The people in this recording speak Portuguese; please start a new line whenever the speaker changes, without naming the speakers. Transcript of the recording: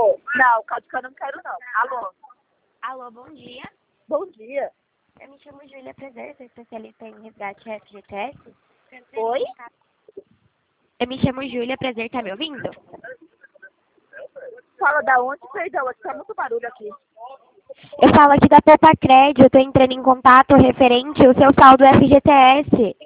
Não, caldo de cana eu não quero não. Alô?
Alô, bom dia.
Bom dia.
Eu me chamo Júlia Prazer, sou especialista em resgate FGTS.
Oi?
Eu me chamo Júlia Prazer, tá me ouvindo?
Fala da onde? Perdão, aqui tá muito barulho aqui.
Eu falo aqui da Poupa Crédito, eu tô entrando em contato referente ao seu saldo FGTS.